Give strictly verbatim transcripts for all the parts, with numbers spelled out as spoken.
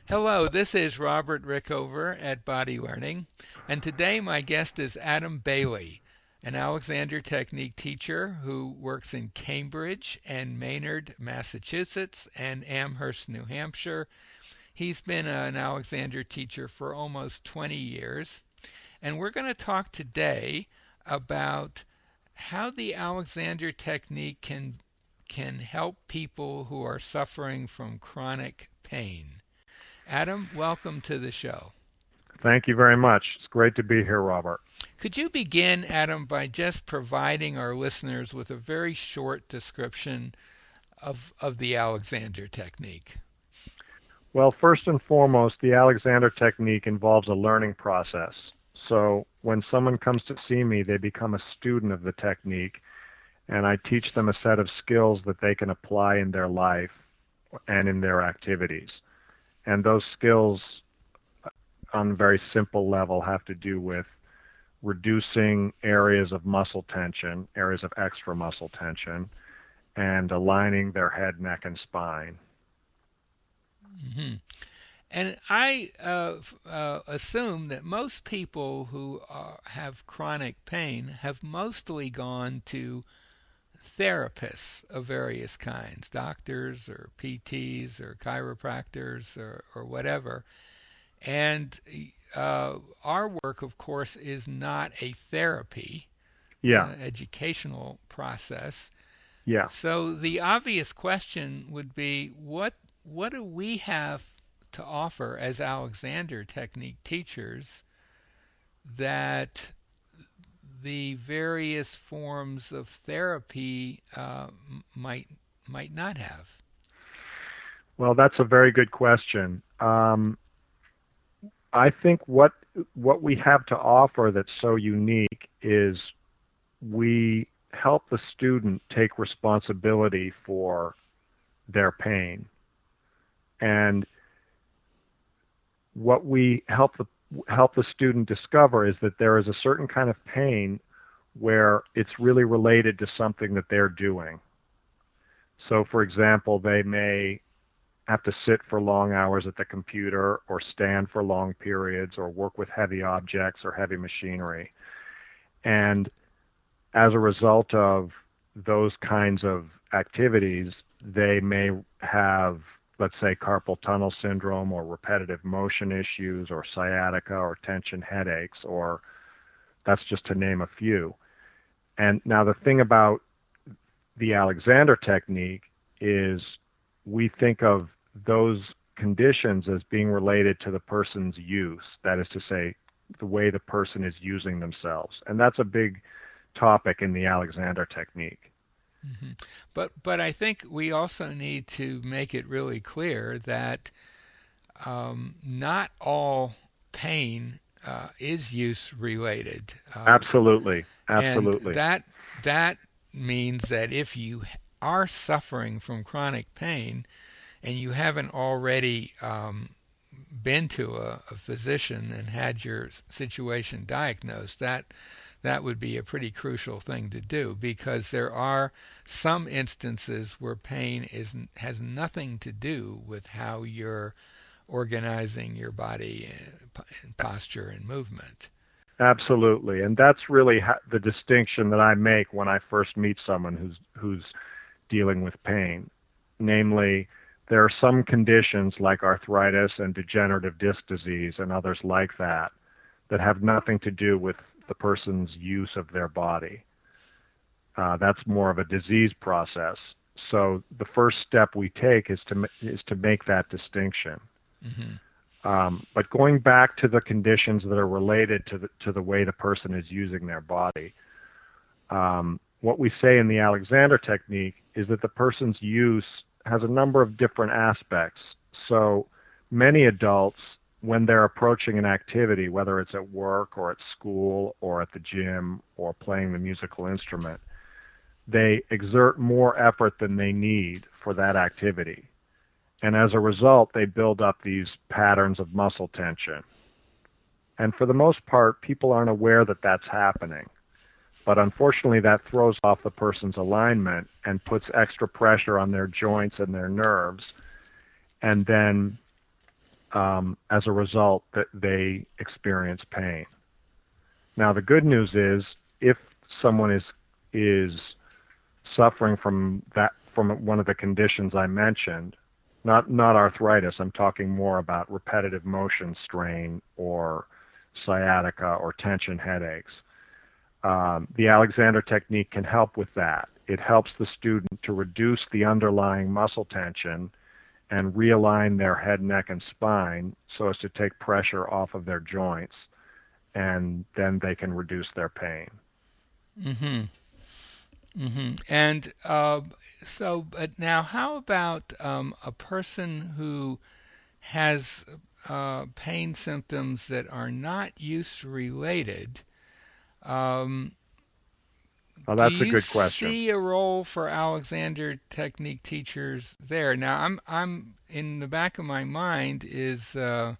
Hello, this is Robert Rickover at Body Learning, and today my guest is Adam Bailey, an Alexander Technique teacher who works in Cambridge and Maynard, Massachusetts, and Amherst, New Hampshire. He's been an Alexander teacher for almost twenty years, and we're going to talk today about how the Alexander Technique can can help people who are suffering from chronic pain. Adam, welcome to the show. Thank you very much. It's great to be here, Robert. Could you begin, Adam, by just providing our listeners with a very short description of, of the Alexander Technique? Well, first and foremost, the Alexander Technique involves a learning process. So when someone comes to see me, they become a student of the technique, and I teach them a set of skills that they can apply in their life and in their activities. And those skills, on a very simple level, have to do with reducing areas of muscle tension, areas of extra muscle tension, and aligning their head, neck, and spine. Mm-hmm. And I uh, uh, assume that most people who uh, have chronic pain have mostly gone to therapists of various kinds, doctors or P Ts or chiropractors or, or whatever. And uh, our work, of course, is not a therapy. It's Yeah, an educational process. yeah. So the obvious question would be, what what do we have to offer as Alexander Technique teachers that the various forms of therapy uh, might might not have? Well, that's a very good question. Um, I think what what we have to offer that's so unique is we help the student take responsibility for their pain. And what we help the help the student discover is that there is a certain kind of pain where it's really related to something that they're doing. So, for example, they may have to sit for long hours at the computer or stand for long periods or work with heavy objects or heavy machinery. And as a result of those kinds of activities, they may have, let's say, carpal tunnel syndrome or repetitive motion issues or sciatica or tension headaches, or that's just to name a few. And now the thing about the Alexander Technique is we think of those conditions as being related to the person's use, that is to say, the way the person is using themselves. And that's a big topic in the Alexander Technique. Mm-hmm. But but I think we also need to make it really clear that um, not all pain uh, is use related, um, Absolutely. and Absolutely. that that means that if you are suffering from chronic pain and you haven't already um, been to a, a physician and had your situation diagnosed, that that would be a pretty crucial thing to do, because there are some instances where pain is has nothing to do with how you're organizing your body and posture and movement. Absolutely. And that's really ha- the distinction that I make when I first meet someone who's who's dealing with pain. Namely, there are some conditions like arthritis and degenerative disc disease and others like that that have nothing to do with the person's use of their body. Uh, that's more of a disease process. So the first step we take is to is to make that distinction. Mm-hmm. Um, but going back to the conditions that are related to the to the way the person is using their body, um, what we say in the Alexander Technique is that the person's use has a number of different aspects. So many adults, when they're approaching an activity, whether it's at work or at school or at the gym or playing the musical instrument, they exert more effort than they need for that activity. And as a result, they build up these patterns of muscle tension. And for the most part, people aren't aware that that's happening. But unfortunately, that throws off the person's alignment and puts extra pressure on their joints and their nerves. And then um, as a result that they experience pain. Now, the good news is if someone is is suffering from that from one of the conditions I mentioned, not not arthritis, I'm talking more about repetitive motion strain or sciatica or tension headaches. Um, the Alexander technique can help with that. It helps the student to reduce the underlying muscle tension and realign their head, neck, and spine so as to take pressure off of their joints, and then they can reduce their pain. Mm-hmm. Mm-hmm. And uh, so, but now, how about um, a person who has uh, pain symptoms that are not use related? Um, Well, do that's a you good question. see a role for Alexander technique teachers there? Now, I'm I'm in the back of my mind is uh,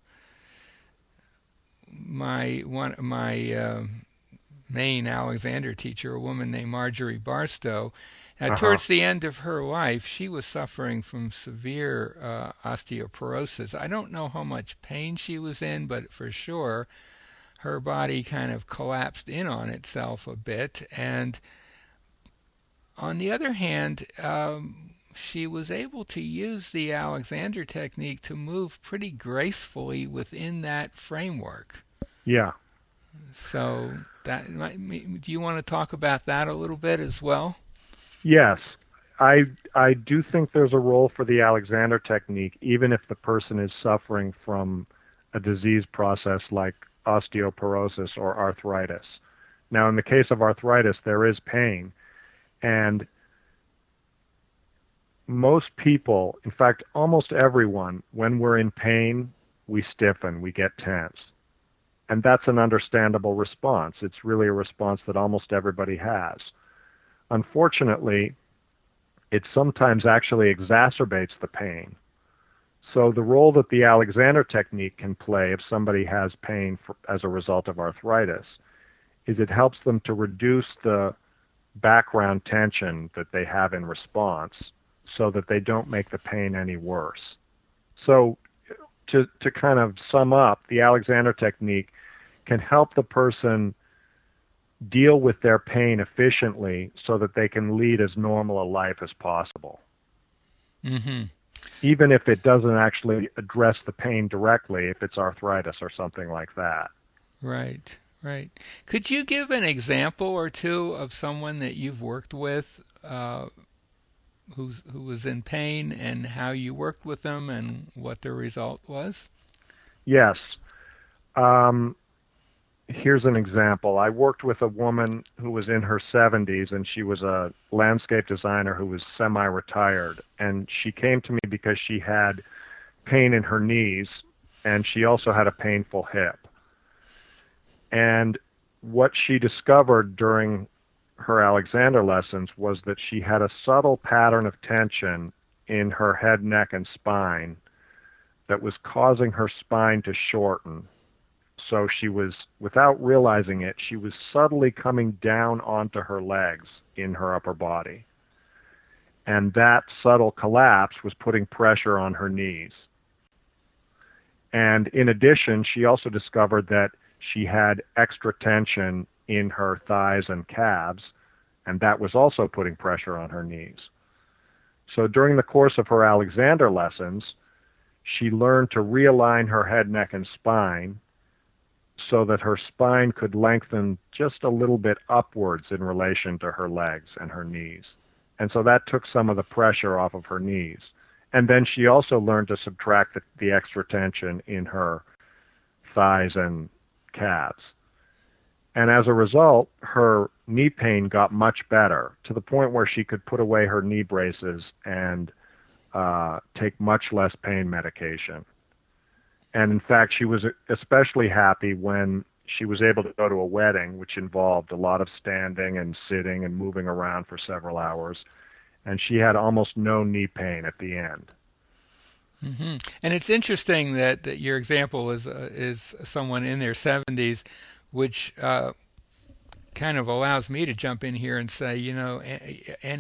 my one my uh, main Alexander teacher, a woman named Marjorie Barstow. Now, Uh-huh. towards the end of her life, she was suffering from severe uh, osteoporosis. I don't know how much pain she was in, but for sure her body kind of collapsed in on itself a bit. And on the other hand, um, she was able to use the Alexander technique to move pretty gracefully within that framework. Yeah. So that might, do you want to talk about that a little bit as well? Yes. I I do think there's a role for the Alexander technique, even if the person is suffering from a disease process like osteoporosis or arthritis. Now, in the case of arthritis, there is pain, and most people, in fact, almost everyone, when we're in pain, we stiffen, we get tense. And that's an understandable response. It's really a response that almost everybody has. Unfortunately, it sometimes actually exacerbates the pain. So the role that the Alexander technique can play if somebody has pain for, as a result of arthritis is it helps them to reduce the background tension that they have in response so that they don't make the pain any worse. So to, to kind of sum up, the Alexander technique can help the person deal with their pain efficiently so that they can lead as normal a life as possible. Mm-hmm. Even if it doesn't actually address the pain directly, if it's arthritis or something like that. Right, right. Could you give an example or two of someone that you've worked with uh, who's, who was in pain and how you worked with them and what the result was? Yes. Um, Here's an example. I worked with a woman who was in her seventies, and she was a landscape designer who was semi-retired. And she came to me because she had pain in her knees, and she also had a painful hip. And what she discovered during her Alexander lessons was that she had a subtle pattern of tension in her head, neck, and spine that was causing her spine to shorten. So she was, without realizing it, she was subtly coming down onto her legs in her upper body. And that subtle collapse was putting pressure on her knees. And in addition, she also discovered that she had extra tension in her thighs and calves, and that was also putting pressure on her knees. So during the course of her Alexander lessons, she learned to realign her head, neck, and spine so that her spine could lengthen just a little bit upwards in relation to her legs and her knees. And so that took some of the pressure off of her knees. And then she also learned to subtract the, the extra tension in her thighs and calves. And as a result, her knee pain got much better to the point where she could put away her knee braces and uh, take much less pain medication. And in fact, she was especially happy when she was able to go to a wedding, which involved a lot of standing and sitting and moving around for several hours. And she had almost no knee pain at the end. Mm-hmm. And it's interesting that, that your example is uh, is someone in their seventies, which uh, kind of allows me to jump in here and say, you know, any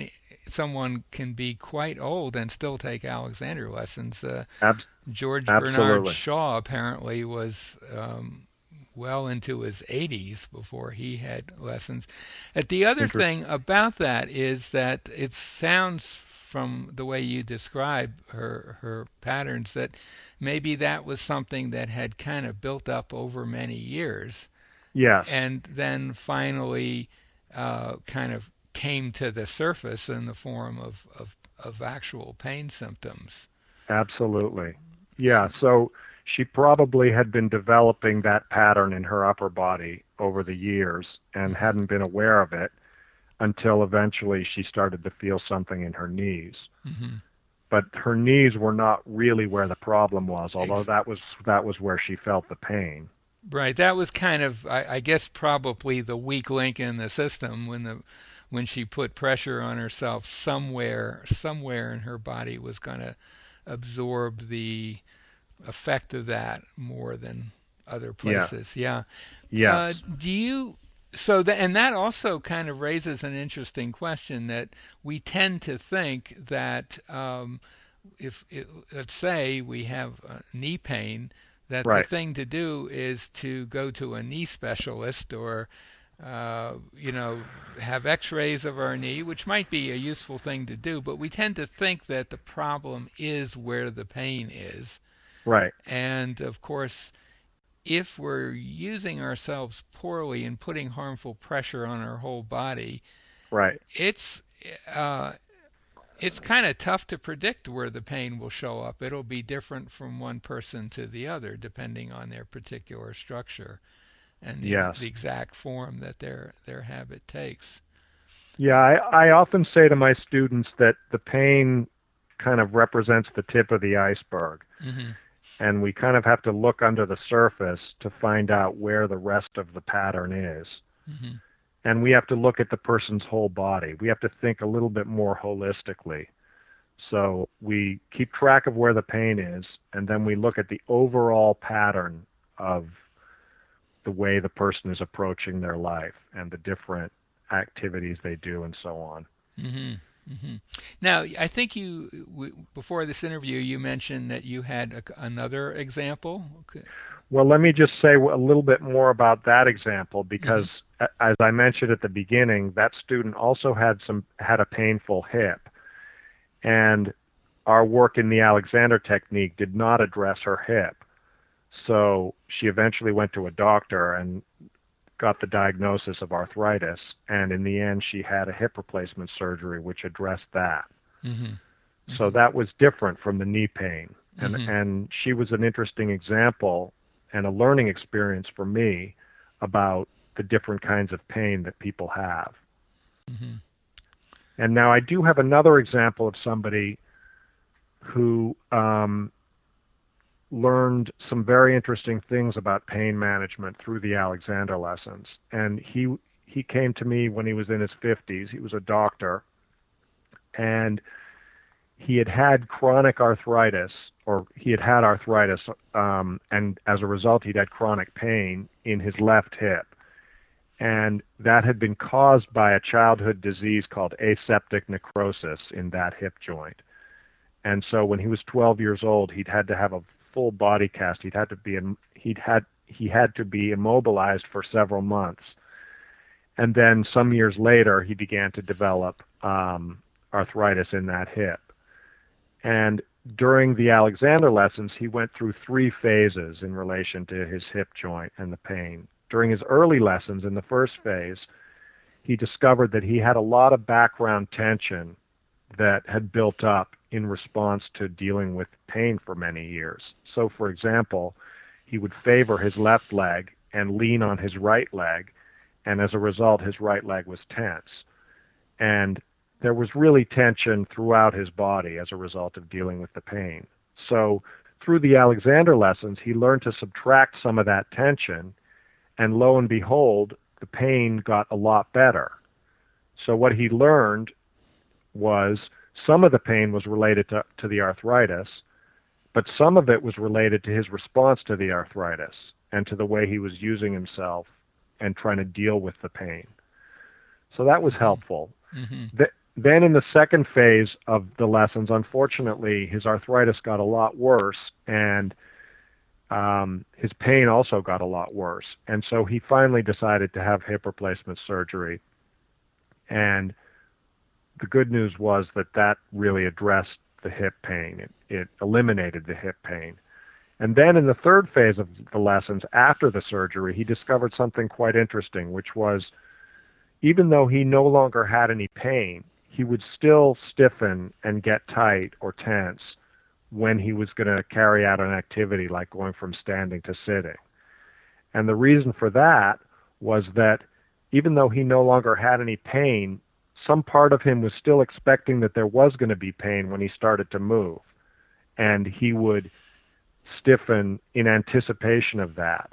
someone can be quite old and still take Alexander lessons. Uh, Ab- George Bernard absolutely. Shaw apparently was um, well into his eighties before he had lessons. And the other Interest. thing about that is that it sounds from the way you describe her her patterns that maybe that was something that had kind of built up over many years Yes, and then finally uh, kind of came to the surface in the form of, of, of actual pain symptoms. absolutely. So, Yeah, so she probably had been developing that pattern in her upper body over the years and mm-hmm, hadn't been aware of it until eventually she started to feel something in her knees. mm-hmm. But her knees were not really where the problem was, although Ex- that was that was where she felt the pain. right, that was kind of, I, I guess, probably the weak link in the system when the when she put pressure on herself somewhere, somewhere in her body was going to absorb the effect of that more than other Yeah. places. Yeah. Yes. Uh, do you? So that and that also kind of raises an interesting question that we tend to think that um, if it, let's say we have uh, knee pain, that the Right. thing to do is to go to a knee specialist or uh, you know have X-rays of our knee, which might be a useful thing to do, but we tend to think that the problem is where the pain is, Right. and of course if we're using ourselves poorly and putting harmful pressure on our whole body, Right. it's uh, it's kind of tough to predict where the pain will show up. It'll be different from one person to the other, depending on their particular structure and the, Yes. the exact form that their their habit takes. Yeah, I, I often say to my students that the pain kind of represents the tip of the iceberg. Mm-hmm. And we kind of have to look under the surface to find out where the rest of the pattern is. Mm-hmm. And we have to look at the person's whole body. We have to think a little bit more holistically. So we keep track of where the pain is, and then we look at the overall pattern of the way the person is approaching their life and the different activities they do and so on. Mm-hmm. Mm-hmm. Now, I think you w- before this interview you mentioned that you had a, another example. Okay. Well, let me just say a little bit more about that example Mm-hmm. because, as I mentioned at the beginning, that student also had some had a painful hip, and our work in the Alexander technique did not address her hip. So she eventually went to a doctor and got the diagnosis of arthritis, and in the end, she had a hip replacement surgery which addressed that. Mm-hmm. So Mm-hmm. that was different from the knee pain, and Mm-hmm. and she was an interesting example and a learning experience for me about the different kinds of pain that people have. Mm-hmm. And now I do have another example of somebody who um, learned some very interesting things about pain management through the Alexander lessons. And he he came to me when he was in his fifties. He was a doctor, and he had had chronic arthritis, or he had had arthritis, um, and as a result, he'd had chronic pain in his left hip. And that had been caused by a childhood disease called aseptic necrosis in that hip joint. And so when he was twelve years old, he'd had to have a full body cast. He'd had to be he'd had he had to be immobilized for several months. And then some years later, he began to develop um, arthritis in that hip. And during the Alexander lessons, he went through three phases in relation to his hip joint and the pain. During his early lessons, in the first phase, he discovered that he had a lot of background tension that had built up in response to dealing with pain for many years. So, for example, he would favor his left leg and lean on his right leg, and as a result, his right leg was tense. And there was really tension throughout his body as a result of dealing with the pain. So, through the Alexander lessons, he learned to subtract some of that tension, and lo and behold, the pain got a lot better. So what he learned was some of the pain was related to, to the arthritis, but some of it was related to his response to the arthritis and to the way he was using himself and trying to deal with the pain. So that was helpful. Mm-hmm. The, then in the second phase of the lessons, unfortunately, his arthritis got a lot worse, and um, his pain also got a lot worse. And so he finally decided to have hip replacement surgery. And the good news was that that really addressed the hip pain. It, it eliminated the hip pain. And then in the third phase of the lessons, after the surgery, he discovered something quite interesting, which was even though he no longer had any pain, he would still stiffen and get tight or tense when he was going to carry out an activity like going from standing to sitting. And the reason for that was that even though he no longer had any pain, some part of him was still expecting that there was going to be pain when he started to move. And he would stiffen in anticipation of that.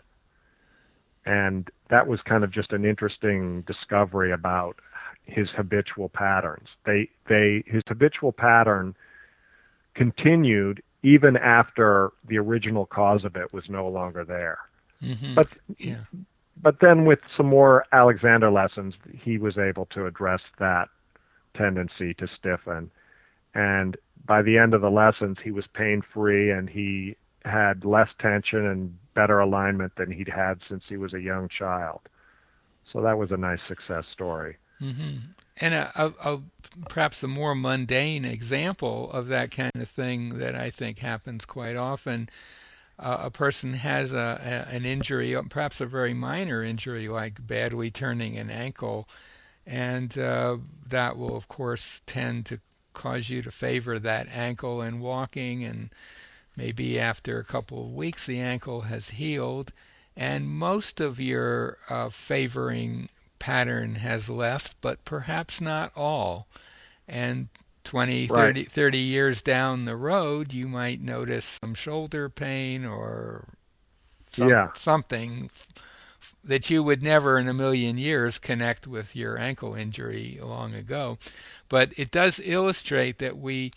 And that was kind of just an interesting discovery about his habitual patterns. They, they, his habitual pattern continued even after the original cause of it was no longer there. Mm-hmm. But, yeah. but then with some more Alexander lessons, he was able to address that tendency to stiffen. And by the end of the lessons, he was pain-free and he had less tension and better alignment than he'd had since he was a young child. So that was a nice success story. Mm-hmm. And a, a, a, perhaps a more mundane example of that kind of thing that I think happens quite often, uh, a person has a, a, an injury, perhaps a very minor injury like badly turning an ankle, and uh, that will, of course, tend to cause you to favor that ankle in walking, and maybe after a couple of weeks the ankle has healed, and most of your uh, favoring pattern has left, but perhaps not all. And twenty, Right. thirty, thirty years down the road, you might notice some shoulder pain or some, Yeah. something that you would never in a million years connect with your ankle injury long ago. But it does illustrate that we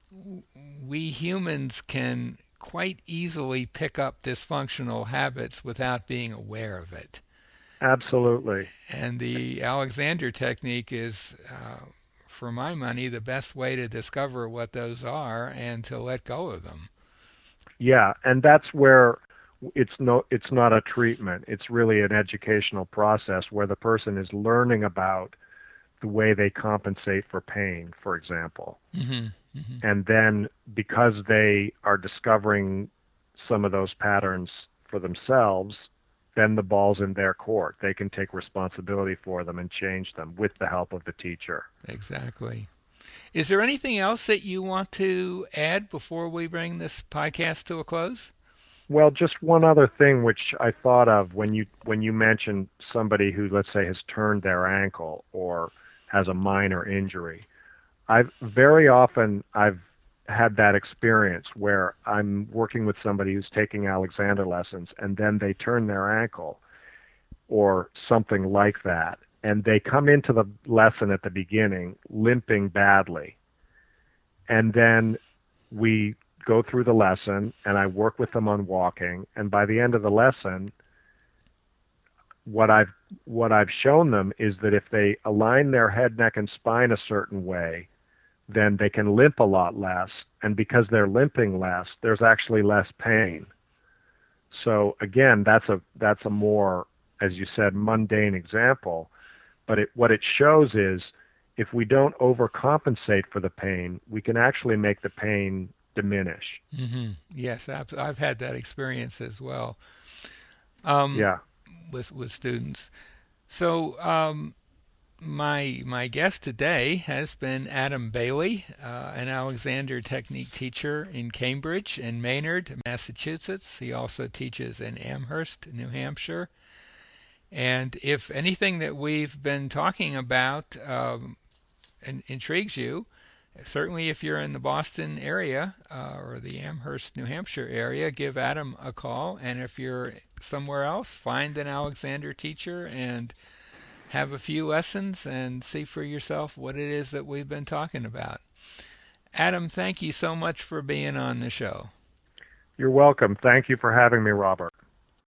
we humans can quite easily pick up dysfunctional habits without being aware of it. Absolutely. And the Alexander technique is, uh, for my money, the best way to discover what those are and to let go of them. Yeah, and that's where it's no it's not a treatment. It's really an educational process where the person is learning about the way they compensate for pain, for example. Mm-hmm. Mm-hmm. And then because they are discovering some of those patterns for themselves, then the ball's in their court. They can take responsibility for them and change them with the help of the teacher. Exactly. Is there anything else that you want to add before we bring this podcast to a close? Well, just one other thing which I thought of when you when you mentioned somebody who, let's say, has turned their ankle or has a minor injury. I've very often I've had that experience where I'm working with somebody who's taking Alexander lessons and then they turn their ankle or something like that, and they come into the lesson at the beginning limping badly. And then we go through the lesson and I work with them on walking, and by the end of the lesson what I've what I've shown them is that if they align their head, neck, and spine a certain way, then they can limp a lot less, and because they're limping less, there's actually less pain. So again, that's a that's a more, as you said, mundane example, but it, what it shows is if we don't overcompensate for the pain, we can actually make the pain diminish. Mm-hmm. Yes, I've, I've had that experience as well. Um, yeah. With with students. So um, my my guest today has been Adam Bailey, uh, an Alexander Technique teacher in Cambridge and Maynard, Massachusetts. He also teaches in Amherst, New Hampshire. And if anything that we've been talking about um, in, intrigues you, certainly if you're in the Boston area uh, or the Amherst, New Hampshire area, give Adam a call. And if you're somewhere else, find an Alexander teacher and have a few lessons and see for yourself what it is that we've been talking about. Adam, thank you so much for being on the show. You're welcome. Thank you for having me, Robert.